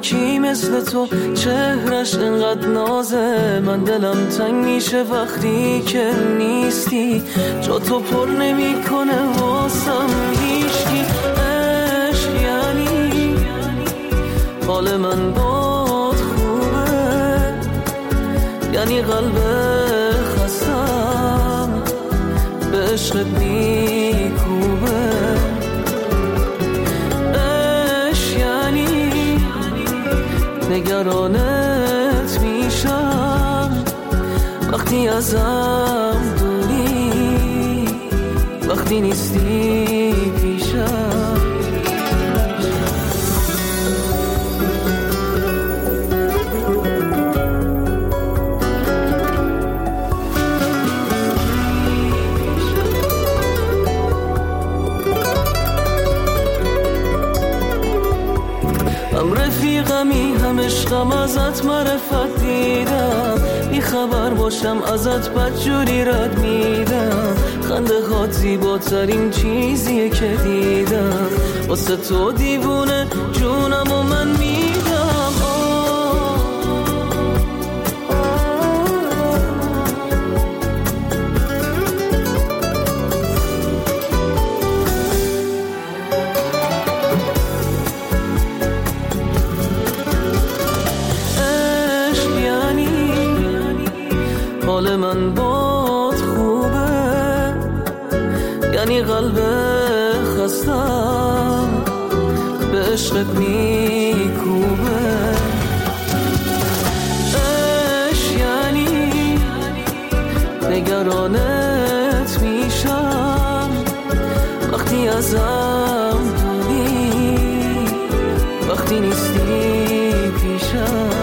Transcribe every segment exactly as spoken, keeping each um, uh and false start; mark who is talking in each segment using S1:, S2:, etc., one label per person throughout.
S1: یکی مثل تو چهرش انقدر نازه، من دلم تنگ میشه وقتی که نیستی، جا تو پر نمی کنه واسم هیچکی. عشق یعنی حال من باد خوبه، یعنی قلب خستم به عشقت میکوبه. عشق یعنی نگرانت میشم وقتی ازم دوری، وقتی نیستی پیشم. هم رفیقمی هم عشقم، ازت معرفت دیدم، بی خبر باشم ازت بدجوری رد میدم. خنده هات زیباترین چیزیه که دیدم، واسه تو دیوونه جونم و من میدم. حال من باد خوبه، یعنی قلب خستم به عشقت میکوبه. عشق یعنی نگرانت میشم وقتی ازم دوری، وقتی نیستی پیشم.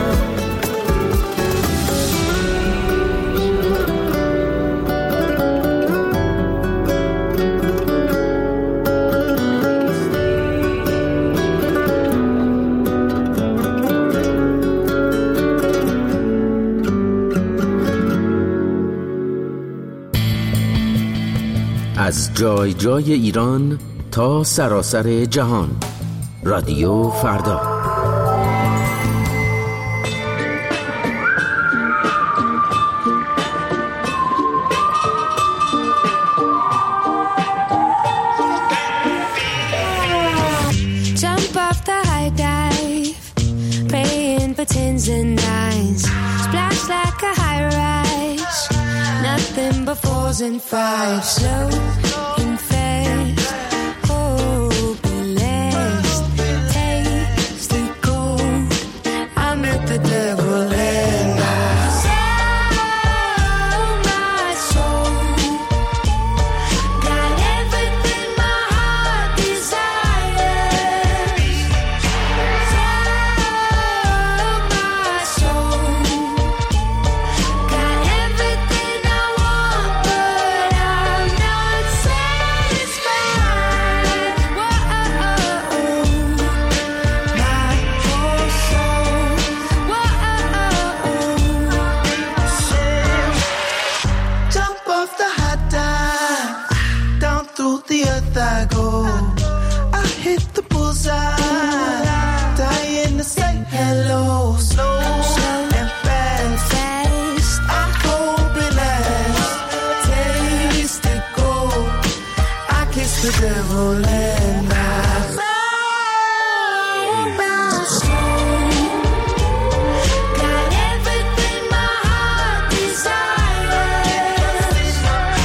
S2: از جای جای ایران تا سراسر جهان، رادیو فردا.
S3: Jump off the high dive, praying for tens and nines, splash like a high rise, nothing but fours and fives, slow and fast, hope and last, taste the cold, I met the devil and I sell my soul, got everything my heart desires, sell my soul, got everything I want but I'm not satisfied. Whoa, my whole soul. Whoa, soul.
S4: Jump off the hot dive, down through the earth I go. I hit the bullseye, dying to say hello. Slow and fast, I hope it lasts. Taste it gold, I kiss the devil and I sold my soul. Got everything my heart desires. Sold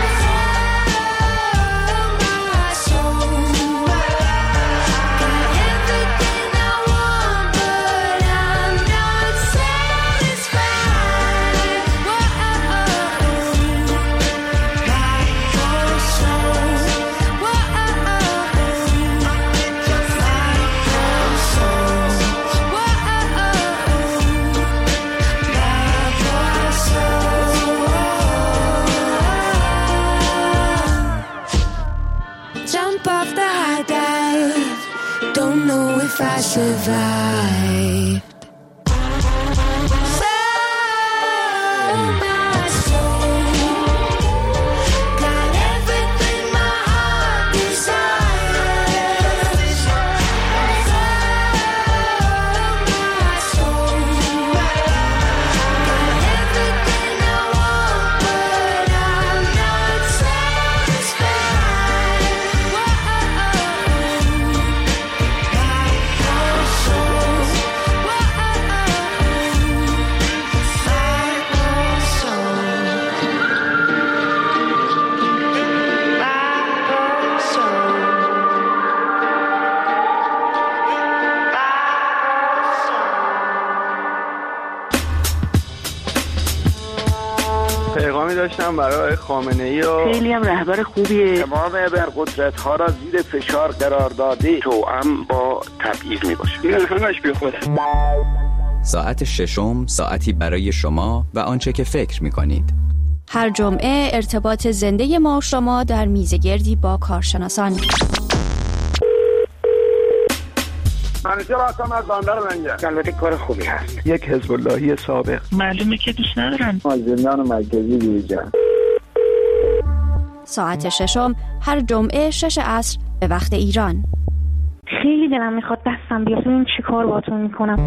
S4: my soul. Got everything I want but I'm not satisfied. Whoa, my whole soul. Whoa, my whole soul. Whoa, my whole soul. Jump off the high dive, don't know if I survive. Sell my soul, got everything my heart desires. Sell my
S5: پیغامی داشتم برای خامنه‌ای و
S6: خیلی هم رهبر خوبیه.
S7: تمام ابرقدرت ها را زیر فشار قرار داده توأم با تبعیض می باشه. این همش بی خوده.
S8: ساعت ششم ساعتی برای شما و آنچه که فکر می کنید.
S9: هر جمعه ارتباط زنده ما و شما در میزگردی با کارشناسان.
S7: منیجر هستم از بندر منجر. البته کار خوبی هست.
S5: یک حزب اللهی سابق.
S6: معلومه که دوست ندارن.
S7: از زندان مرکزی بیرون.
S9: ساعت ششم هر جمعه شش عصر به وقت ایران.
S6: خیلی دلم میخواد دستم بیاد ببین چی کار باهاتون میکنم.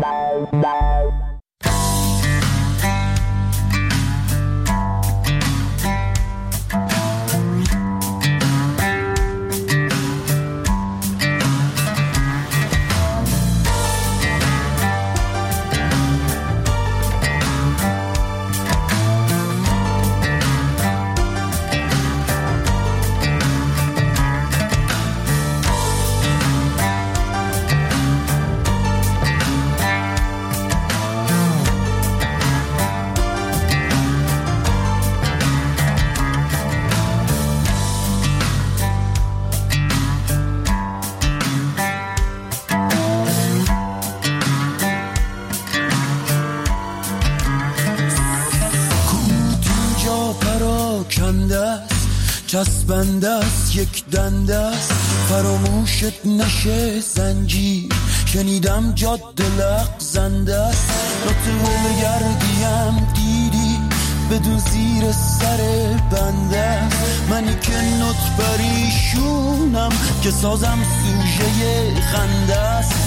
S10: چسبنده است یک دنده است فراموشت نشه زنجیر شنیدم جاده لغزنده است نطفه گردیم دیدی بدون زیر سر بنده است منی که نط پریشونم که سازم سوژه خنده است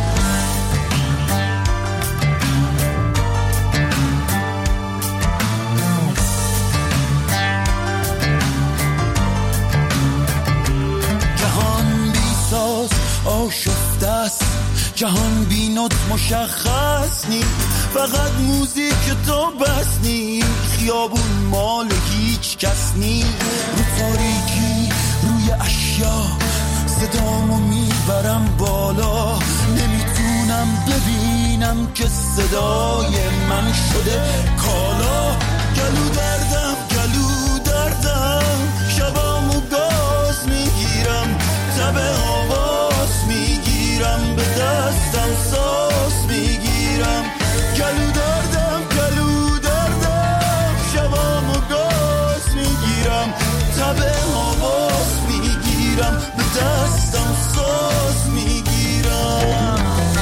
S10: آشفته است جهان بینات مشخص نی فقط موزیک تو بس نی خیابون مال هیچ کس نی رو تاریکی روی اشیا صدامو میبرم بالا نمیتونم ببینم که صدای من شده کالا گلو دردم گلو دردم شبامو گاز میگیرم تب آواز میگیرم به دستم ساز میگیرم گلو دردم گلو دردم شبامو گاز میگیرم تب آواز میگیرم به دستم ساز میگیرم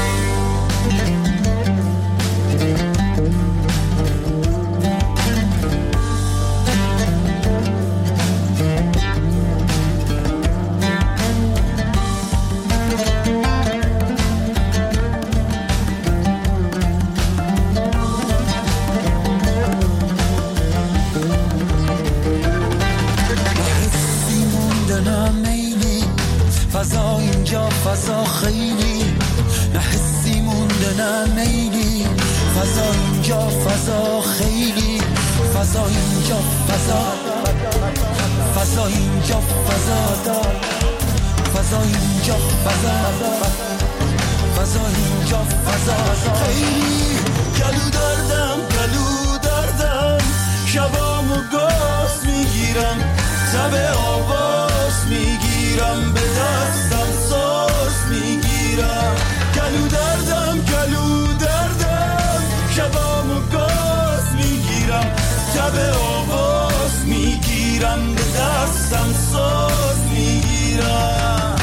S10: فضا اینجا فضا خیلی نه حسی مونده نه میلی فضا اینجا فضا خیلی فضا اینجا فضا فضا اینجا فضا فضا اینجا فضا فضا اینجا فضا خیلی گلو دردم گلو دردم شبامو گاز میگیرم تب آواز میگیرم به دستم ساز میگیرم گلو دردم گلو دردم شبامو گاز میگیرم تب آواز میگیرم به دستم ساز میگیرم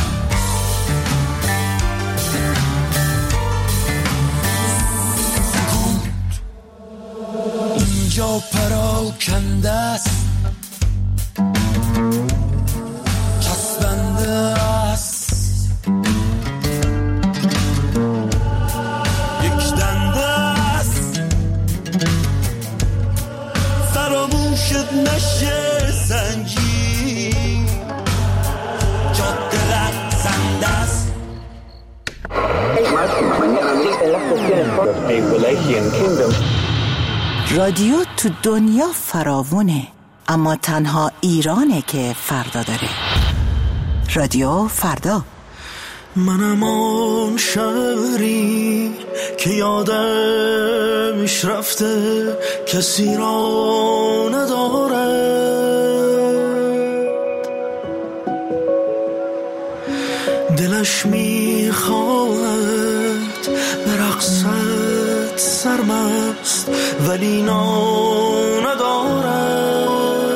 S10: اینجا پراکنده است چسبنده است یک دنده است فراموشت نشه زنجیر جاده لغزنده است
S11: رادیو تو دنیا فراوونه اما تنها ایرانه که فردا داره. رادیو فردا
S10: منم آن شهری که یادش رفته کسی را نداره، دلش میخواهد به رقصت سرمست ولی نان ندارد.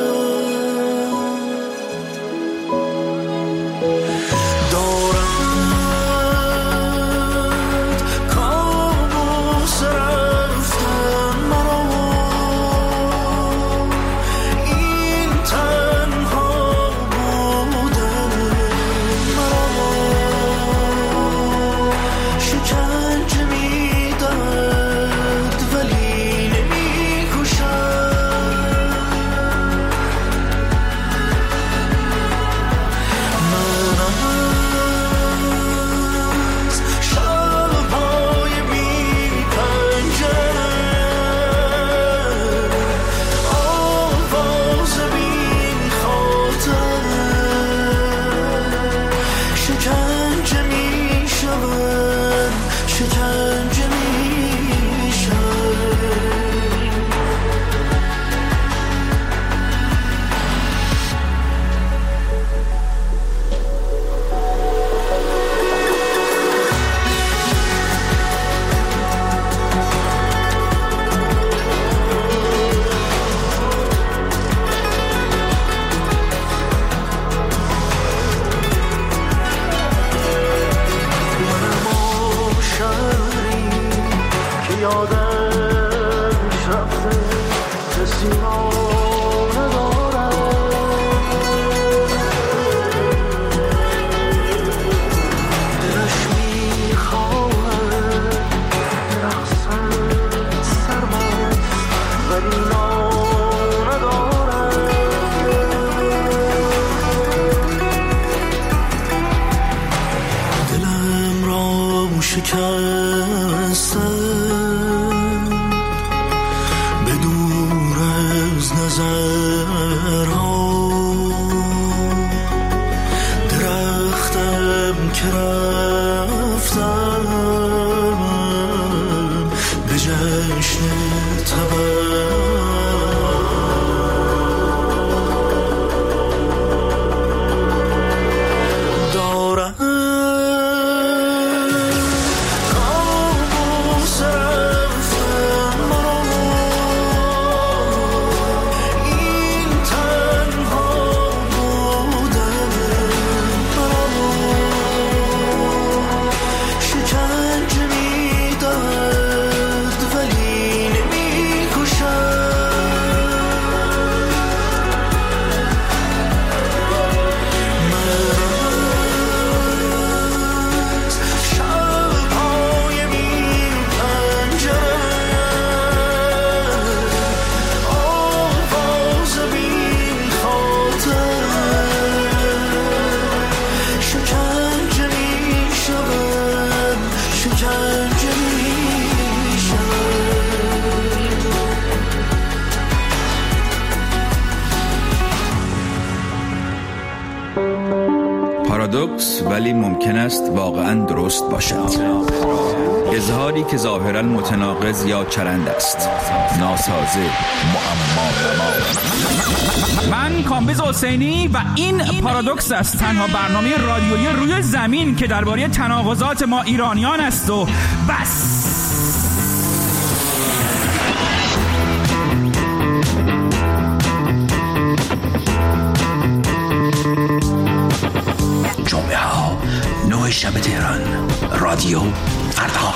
S10: دارد کابوس رفتن مرا، این تنها بودن مرا، شکنجه میدهد ولی نمیکشد. من از شب‌های بی پنجره، آواز بی خاطره، شکنجه میشوم، شکنجه میشوم. منم آن شهری که یادش رفته کسی را ندارد، دلش میخواهد به رقصت سرمست ولی نان ندارد. دلم را شکستم به دور از نظرها، درختم که رفتم به جشن تولد. دارم کابوس رفتن مرا، این تنها بودن مرا، شکنجه میدهد ولی نمیکشد. من از شب‌های بی پنجره، آواز بی خاطره، شکنجه میشوم، شکنجه میشوم.
S12: پارادوکس ولی ممکن است واقعا درست باشد. اظهاری که ظاهرا متناقض یا چرند است، ناسازه، معما نما.
S13: من کامبیز حسینی و این پارادوکس است، تنها برنامه رادیویی روی زمین که درباره تناقضات ما ایرانیان است و بس.
S14: جمعه ها نه شب تهران، رادیو فردا.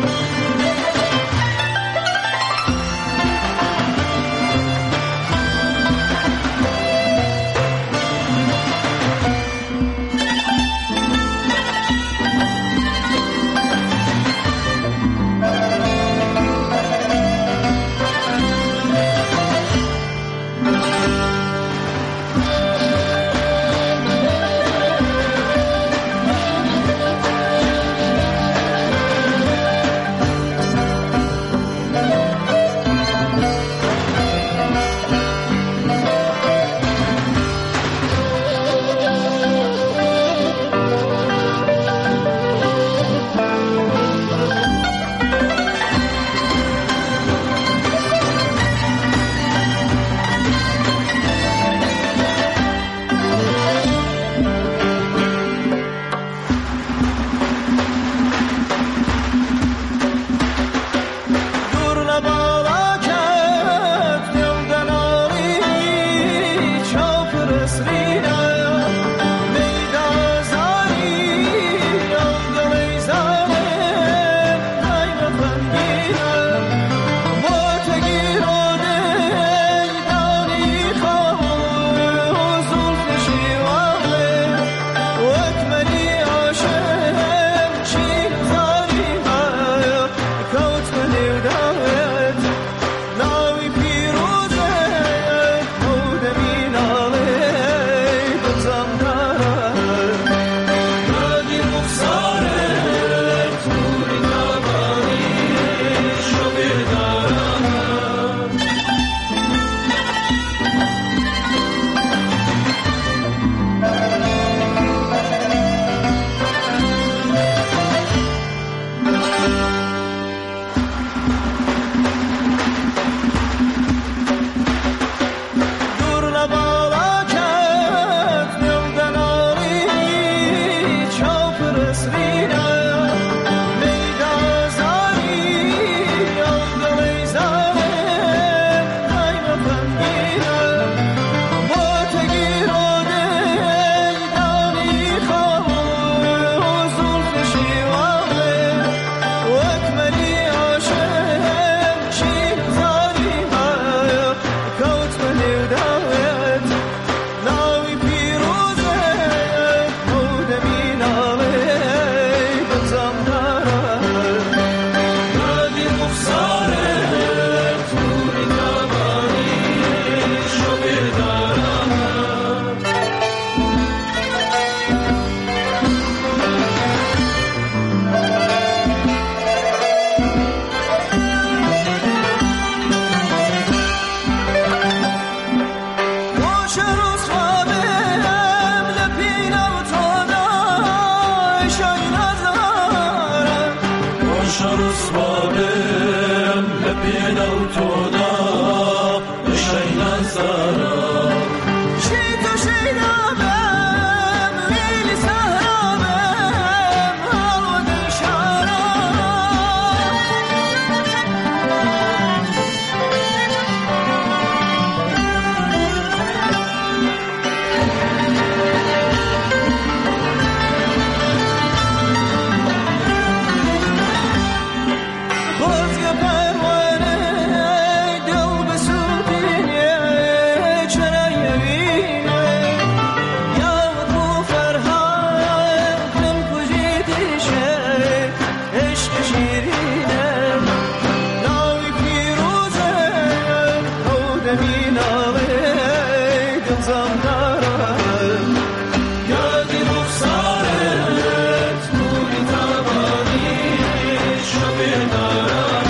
S1: مینامه دلزم دارم یادی رخسارت نوری تمامیش رو بدارم.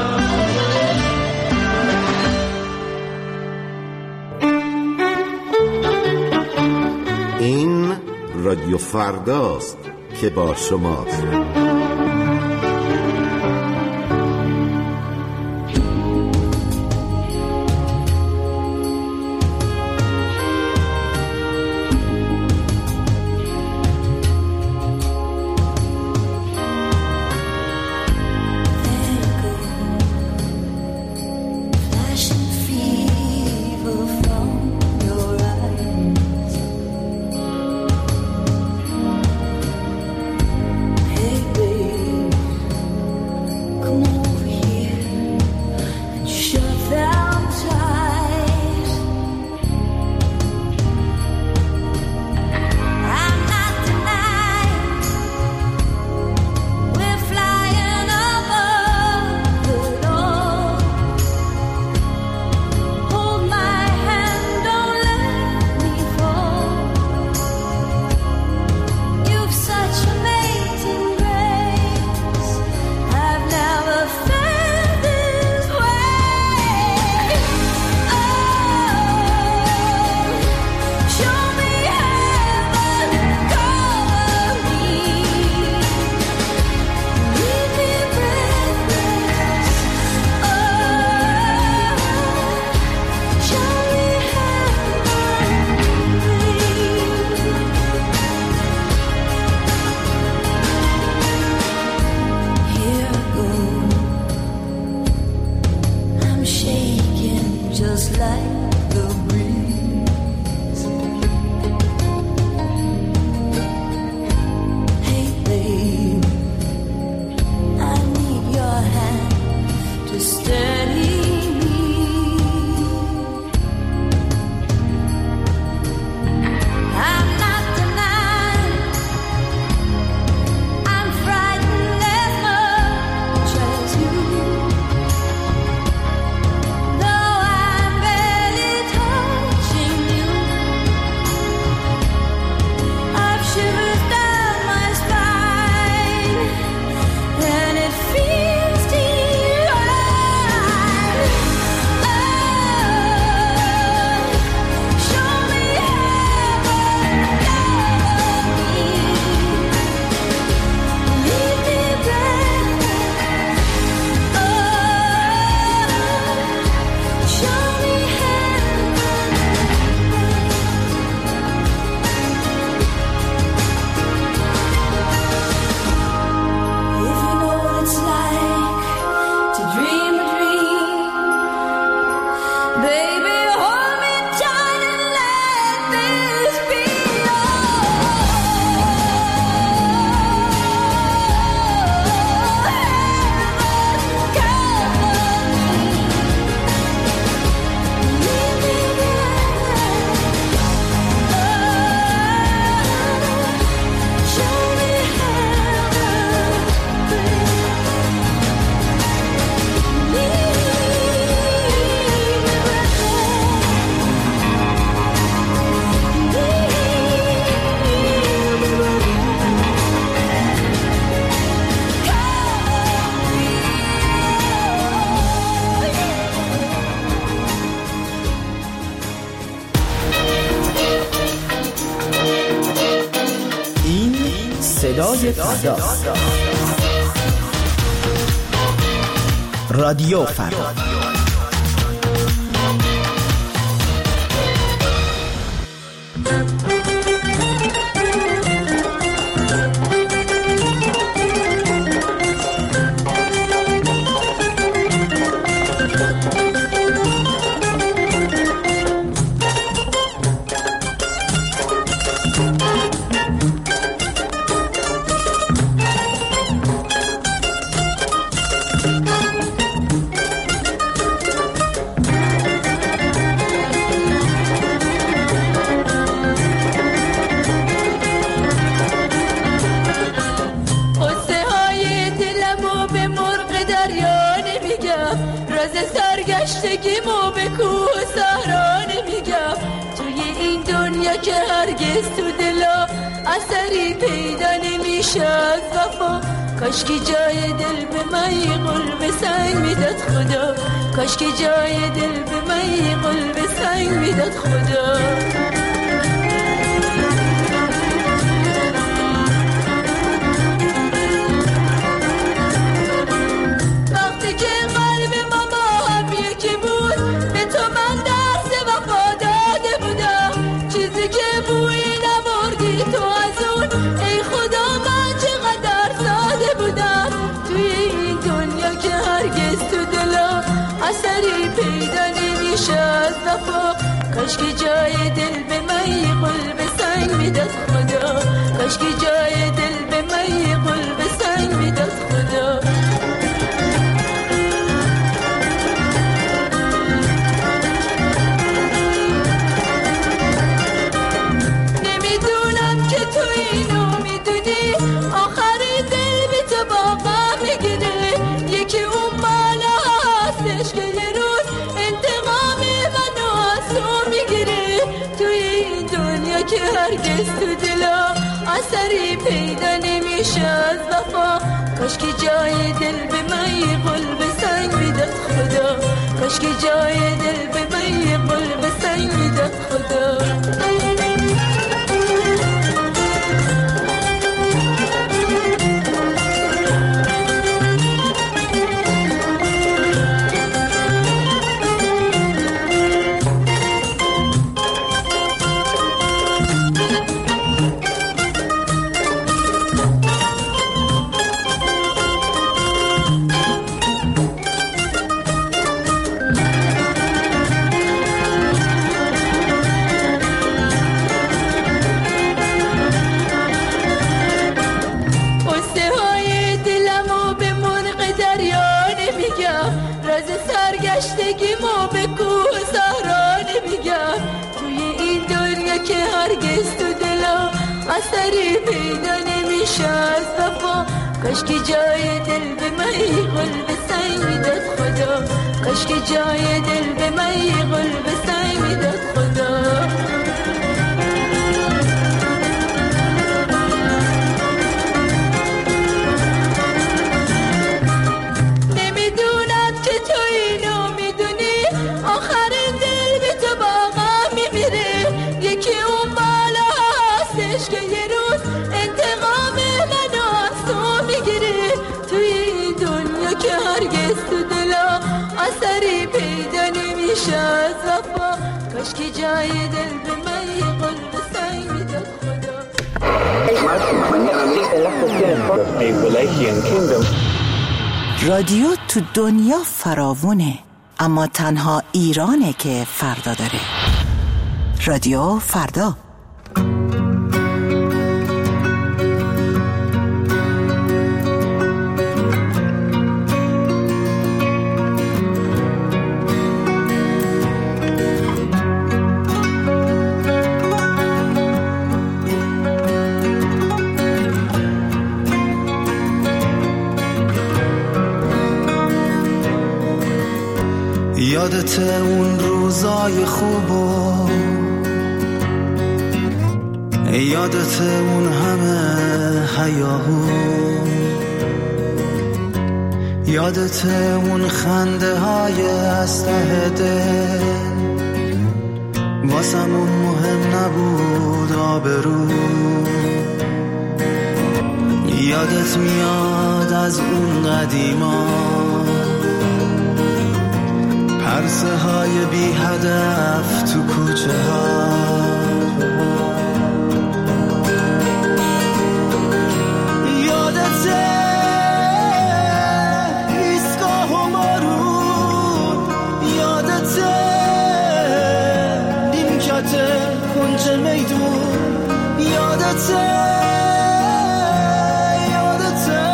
S15: این رادیو فرداست که با شماست.
S16: صدای فردا، رادیو فردا. دنیا که هرگز تو دلا اثری پیدا نمیشه از وفا. کاش که جای دل به من یه قلب سنگ میداد خدا. کاش که جای دل به من یه قلب سنگ میداد خدا. وقتی که قلب ما با هم یکی بود به تو من درس وفا داده بودم. چیزی که بوی نبردی تو از اون ای خدا من چقدر ساده بودم. توی این دنیا که هرگز تو دلا اثری پیدا نمیشه از وفا. کاش که جای دل به من یه قلب سنگ میداد خدا. کاش که جای دل به من یه قلب سنگ میداد خدا. نمیدونم که تو اینو میدونی آخر دل به تو باقا میگیره. یکی اون بالا هستش که یه روز انتقام منو از تو میگیره. توی این دنیا که هرگز تو دلا اثری پیدا نمیشه از وفا. کاش که جای دل به من یه قلب سنگ میداد خدا. کاش که جای دل به من یه قلب سنگ میداد خدا. سرگشتگیمو به کوه صحرا نمیگم. توی این دنیا که هرگز تو دلا اثری پیدا نمیشه از وفا. کاش که جای دل به من یه قلب سنگ میداد خدا. کاش که جای دل به من یه قلب سنگ میداد خدا. اثری پیدا نمیشه از وفا. کاش که جای دل به من یه قلب سنگ میداد خدا.
S11: رادیو تو دنیا فراوونه، اما تنها ایرانه که فردا داره. رادیو فردا.
S4: یادت اون روزای خوبو، یادت اون همه حیاهو، یادت اون خنده های از ته دل، واسمون مهم نبود آبرو. یادت میاد از اون قدیما، پرسه های بی هدف تو کوچه ها. یادته ایستگاه و بارون، یادته نیمکت کنج میدون، یادته یادته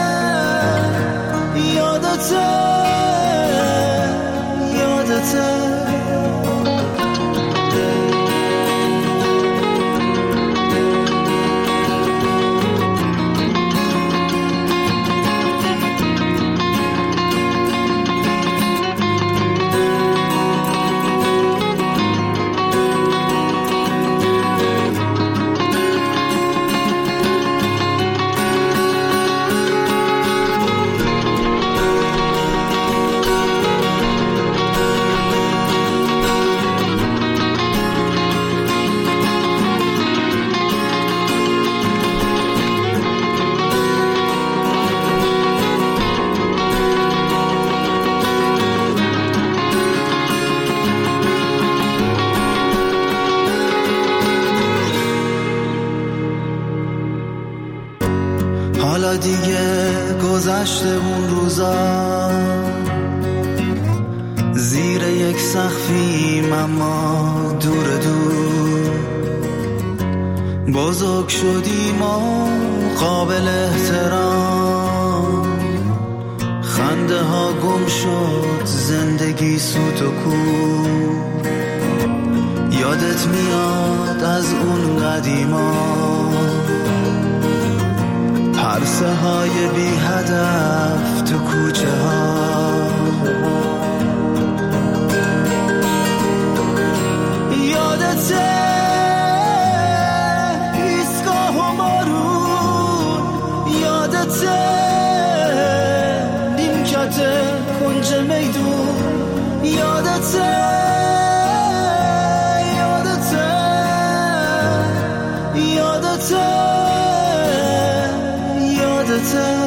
S4: یادته یادته حالا دیگه گذشته اون روزا، زیر یک سقفیم اما دور دور، بزرگ شدیم و قابل احترام، خنده ها گم شد زندگی سوت و کور، یادت میاد از اون قدیما پرسه های بی هدف تو کوچه ها، یادته ایستگاه و بارون، یادته نیمکت کنج میدون، یادته یادته یادته یادته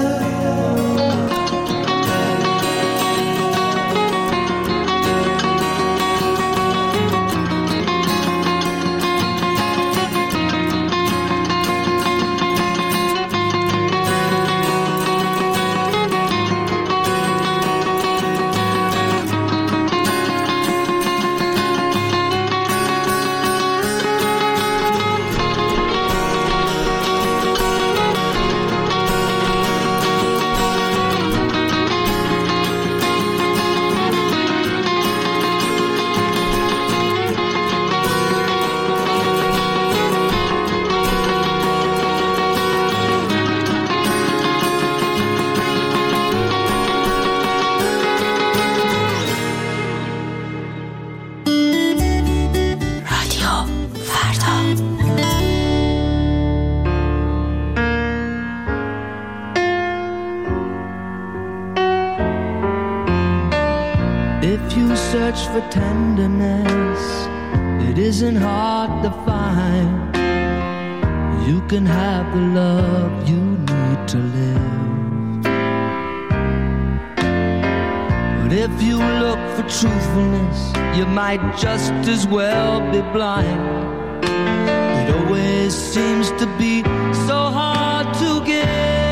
S4: for tenderness, it isn't hard to find. You can have the love you need to live. But if you look for truthfulness, you might just as well be blind. It always seems to be so hard to give.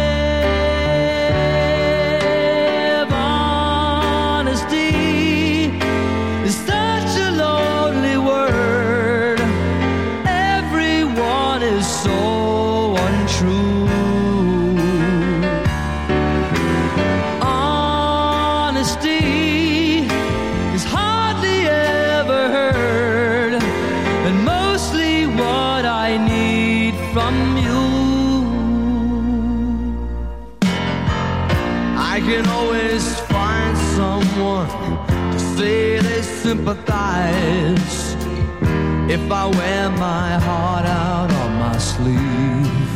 S4: Sympathize if I wear my heart out on my sleeve.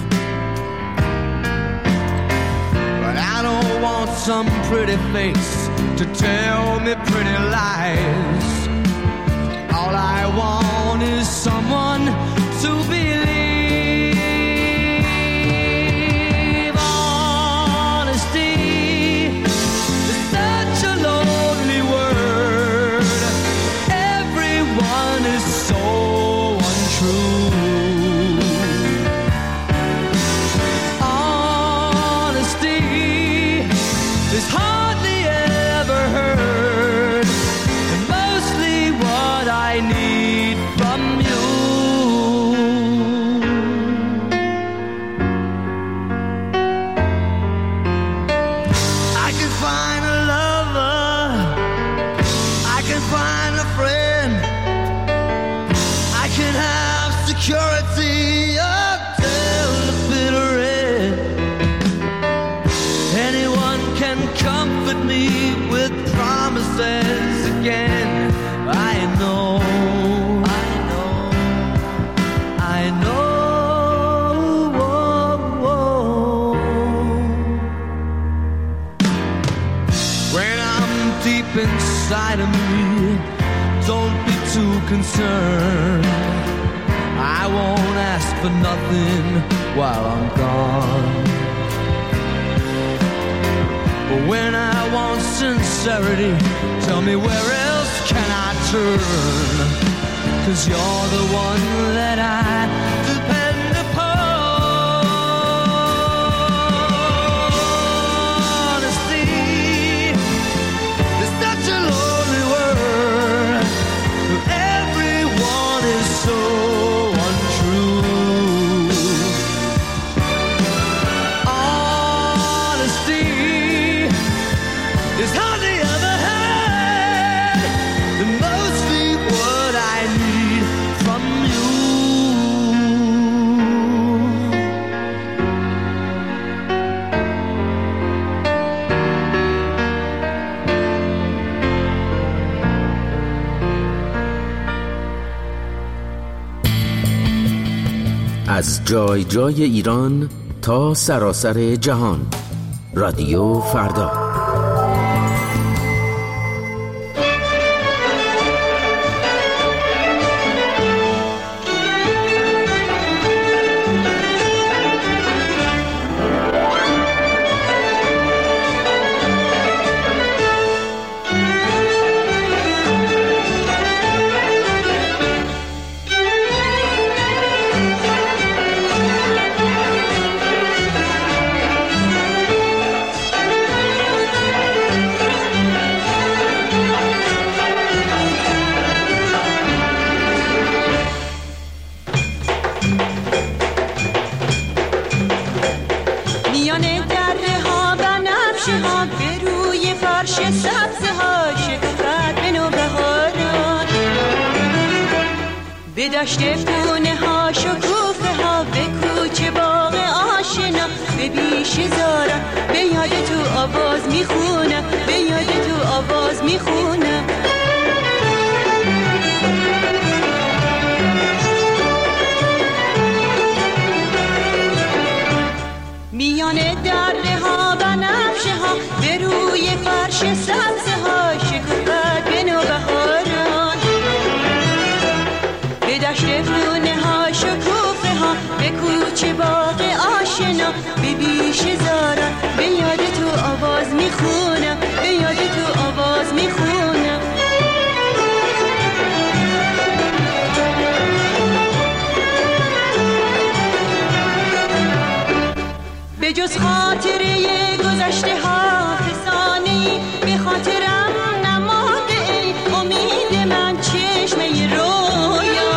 S4: But I don't want some pretty face to tell me pretty lies. All I want is someone to believe. Honesty is such a lonely word. Everyone is so untrue. Honesty is hardly ever heard, and mostly what I need from you. I can find a lover, I can find a friend, I can have security until the bitter end. Anyone can comfort me with promises again. I know, I know, I know. Whoa, whoa. When I'm deep inside of me, don't be too concerned. I won't ask for nothing while I'm gone. But when I want sincerity, tell me where else can I turn? 'Cause you're the one that I depend upon.
S2: از جای جای ایران تا سراسر جهان. رادیو فردا.
S16: به دشت پونه ها شکوفه ها، به کوچه باغ آشنا، به بیش زارا، به یاد تو آواز میخونم، به یاد تو آواز میخونم. میان دره ها بنفشه ها، به روی فرش سبزه ها، شکوفت به نوبهاران. به دشت پونه ها شکوفه ها، به کوچه باغ آشنا، به بیش زارا، به یاد تو آواز میخونم، به یاد تو آواز میخونم. به جز خاطره گذشته ها فسانه‌ای به خاطرم نماده ای، امید من چشمه رویا.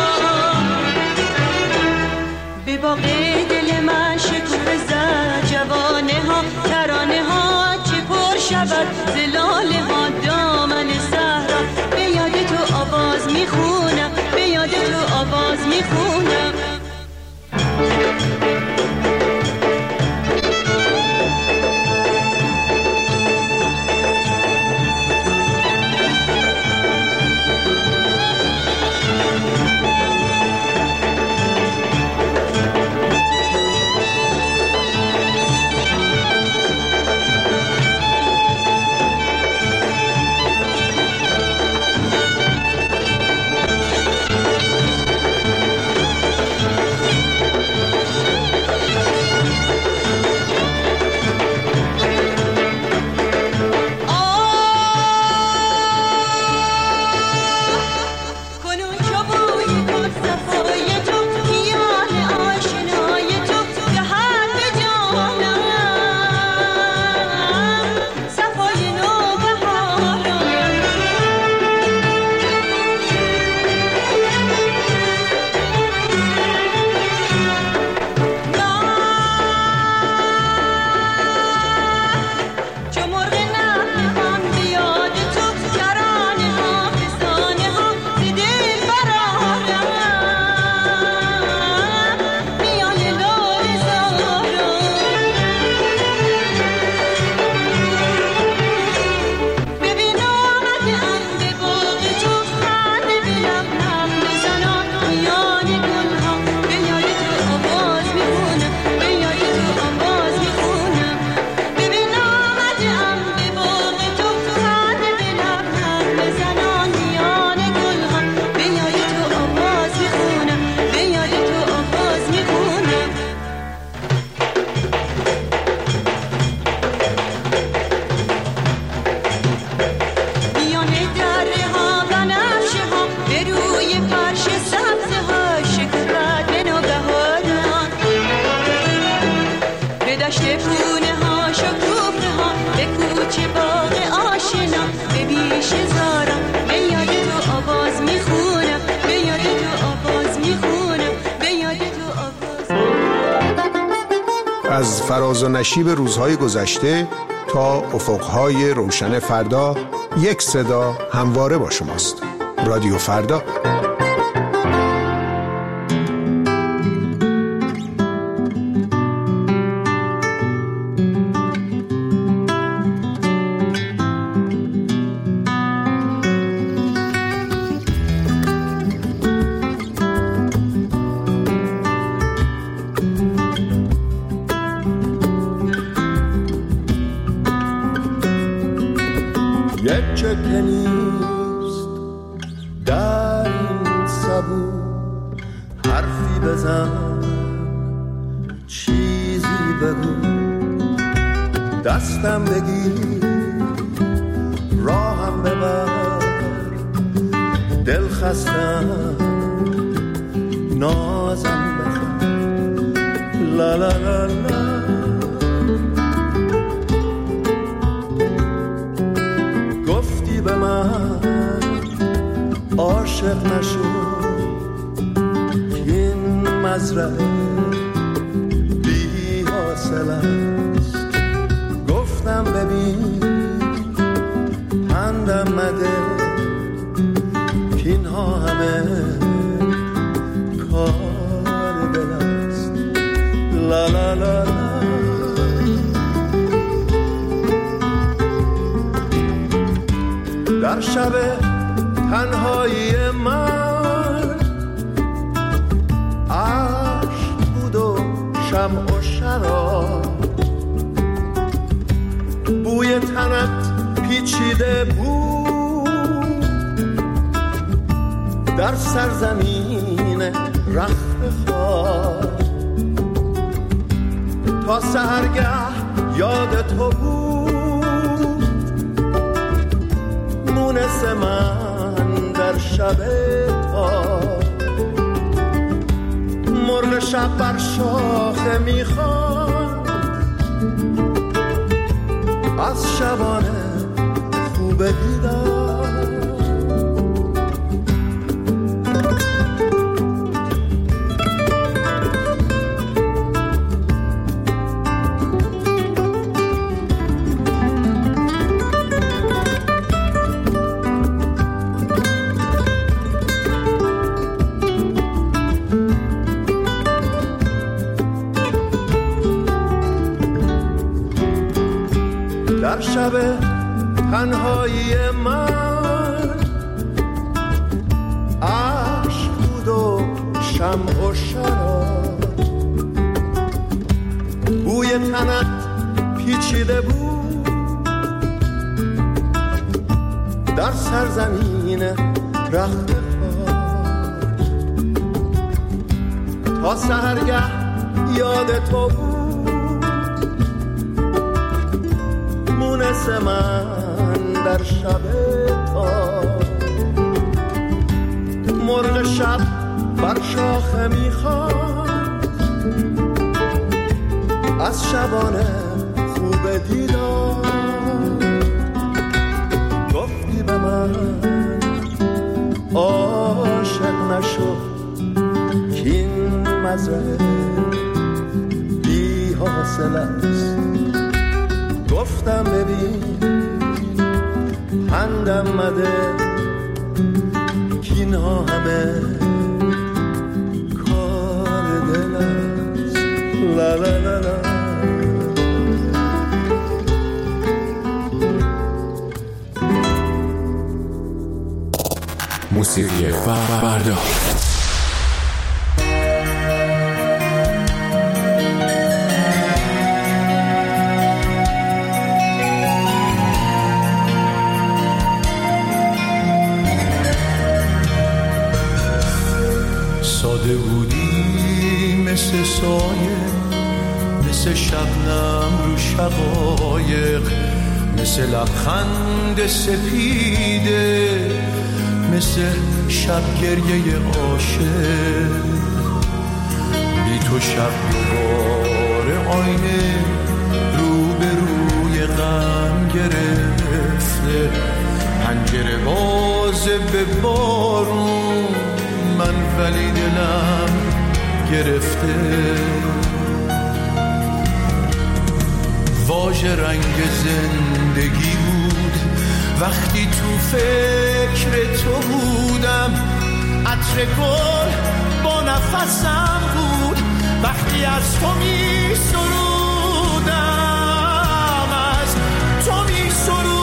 S16: به باغ دل من شکوفه زد جوانه ها، ترانه ها چه پر شود زلاله ها، دامن صحرا، به یاد تو آواز میخونم، به یاد تو آواز میخونم.
S17: از فراز و نشیب روزهای گذشته تا افقهای روشن فردا، یک صدا همواره با شماست. رادیو فردا.
S3: حرفی بزن، چیزی بگو، دستم بگیر، راهم ببر، دل خستم، نازم بخن، لا لا لا لا. گفتی به من عاشق نشو، این مزرعه بی حاصل است. گفتم ببین پندم مده، اینها همه کار دل است. لا لا لا لا. در شب تنهایی من عشق بود و شمع و شراب، بوی تنت پیچیده بود در سرزمین رخت خواب. تا سحرگه یاد تو بود، مونس من در شب تاب. مرغ شب بر شاخه میخواد، از شبانه خوب بیدار. در شب تنهایی من عشق بود و شمع و شراب، بوی تنت پیچیده بود در سرزمین رخت خواب. تا سحرگه یاد تو بود، مونس من در شب تاب. مرغ شب بر شاخه میخواد، از شبانه خوب دیدار. گفتی به من عاشق نشو، کین مزرعه بی حاصل است. گفتم ببین پندم مده، کینها همه کار دل است. لا لا لا لا.
S18: موسیقی فردا.
S3: ساده بودی مثل سایه، مثل شبنم رو شقایق، مثل لبخند سپیده، مثل شب گریه عاشق. بی تو شب دوباره آینه رو به روی غم گرفته، پنجره بازه به بارون، من ولی دلم گرفته. واژه رنگ زندگی بود وقتی تو فکر تو بودم، عطر گل با نفسم بود وقتی از تو می سرودم، از تو می سرودم.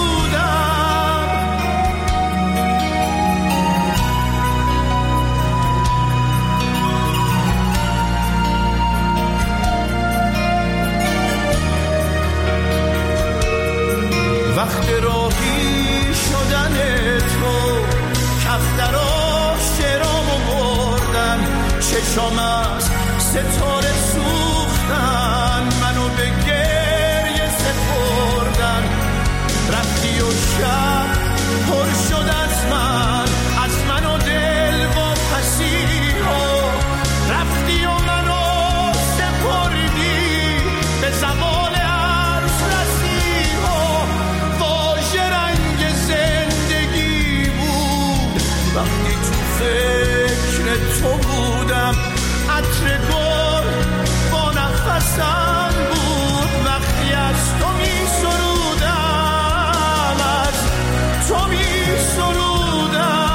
S3: وقت راهی شدن تو کفترا شرامو بردم، چشام از ستاره سوختن، منو به گریه سپردن. رفتی و شب پر شد از من، از من و دل و پسیها. رفتی و منو سپردی به زوال عرض رسیها. واژه رنگ زندگی بود وقتی تو فکر تو بودم. عطر گل با نفسم بود وقتی از تو می سرودم، از تو می سرودم.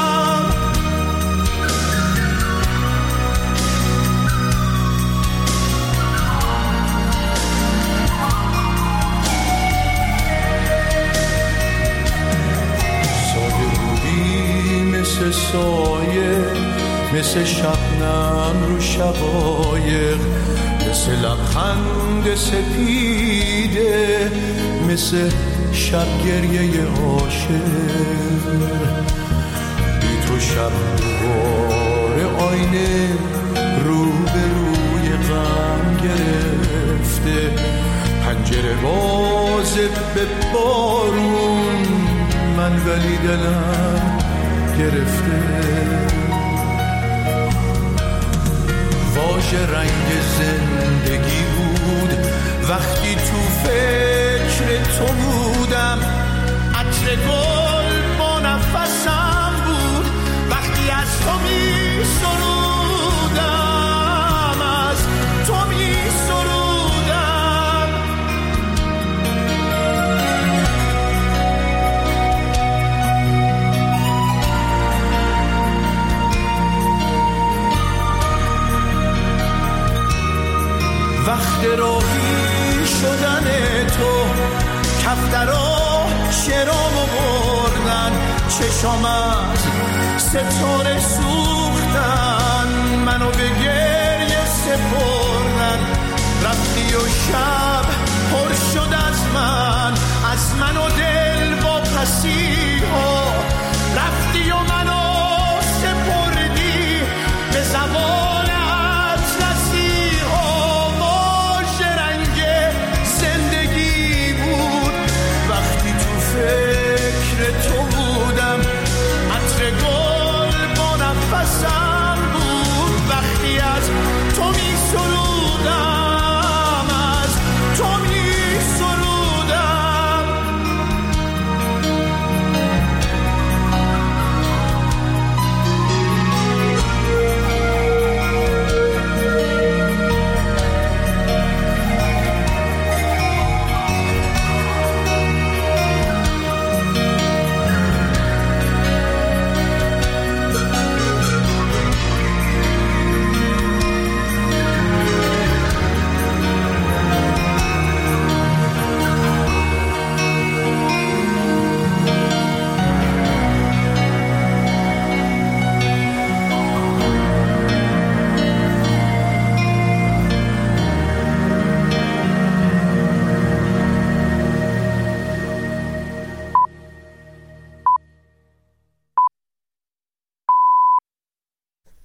S3: سایه بودی مثل سایه، مثل شبنم رو شقایق، مثل لبخند سپیده، مثل شب گریه عاشق. بی تو شب دوباره آینه رو به روی غم گرفته. پنجره بازه به بارون، من ولی دلم گرفته. واژه رنگ زندگی بود وقتی تو فکر تو بودم. عطر گل با نفسم بود وقتی از تو می سرودم، از تو می سرودم. وقت راهی شدن تو، کفترا شرامو بردن. چشام از ستاره سو